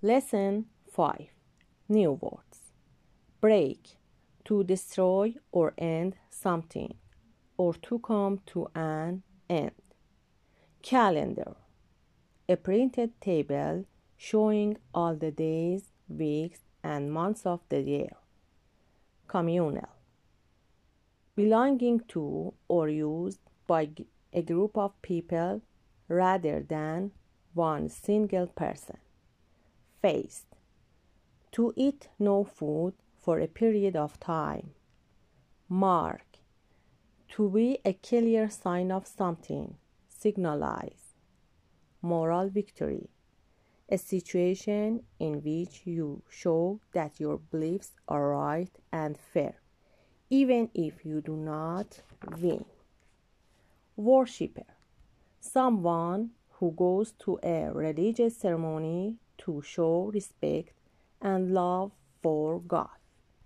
Lesson 5. New words. Break, to destroy or end something, or to come to an end. Calendar, a printed table showing all the days, weeks, and months of the year. Communal, belonging to or used by a group of people rather than one single person. Faced, to eat no food for a period of time. Mark, to be a clear sign of something, signalize. Moral victory, a situation in which you show that your beliefs are right and fair, even if you do not win. Worshipper, someone who goes to a religious ceremony to show respect and love for God.